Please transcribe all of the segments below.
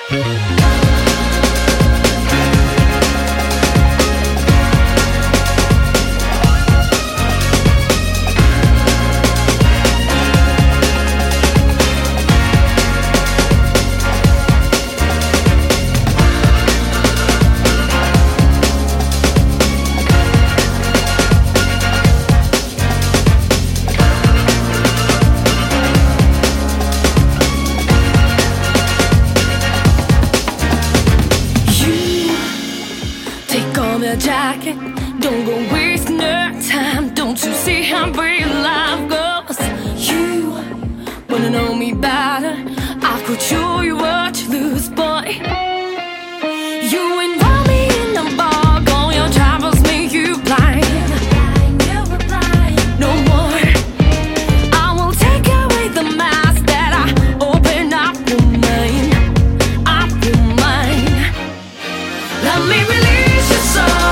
Jacket, don't go wasting your time. Don't you see how real life goes? You wanna know me better? I could show you what you lose, boy. You involve me in the bar, all your troubles make you blind. No more. I will take away the mask that I open up your mind, up your mind. Let me release your soul.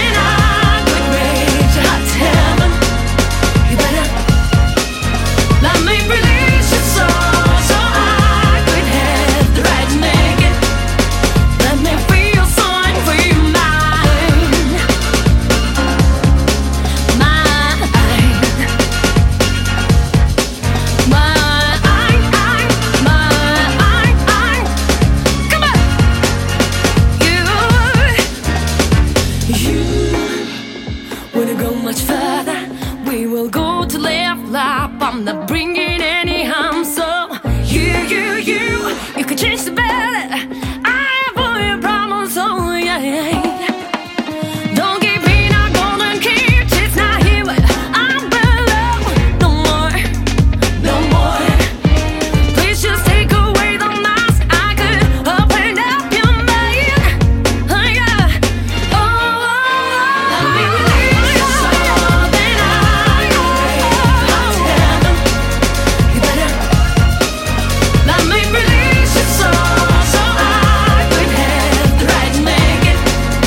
Much further, we will go to left lap. I'm not bringing any harm, so you can change the better. I have all your problems, so yeah. Don't give me no golden key, it's not here, but I'm below. No more, no more. Please just take away the mask. I could open up your mind. Oh yeah, oh. Let me release your soul. Let me release your soul, so I could have the right to make it.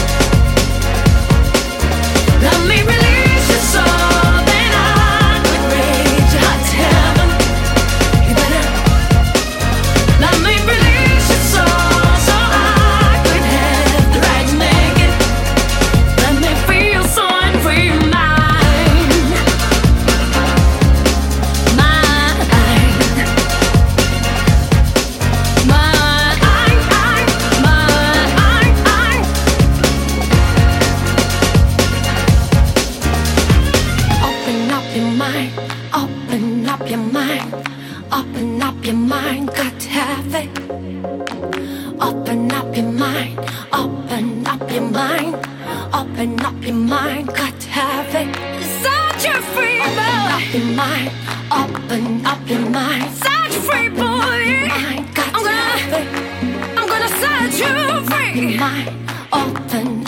Let me release your soul, then I could raise your heart to heaven. You better. Let me release your soul, so I could have the right to make it. Let me feel so free your mind, Open up your mind, open up your mind, open up your mind, got to have it. Open up your mind, open up your mind, open up your mind, got to have it. Set you free, boy. Open up your mind, open up your mind, set you free, boy. I'm gonna set you free. Your mind, open